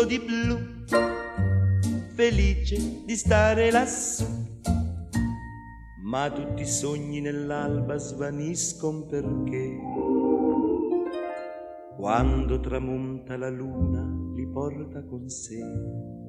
di blu, felice di stare lassù. Ma tutti i sogni nell'alba svaniscono perché quando tramonta la luna li porta con sé.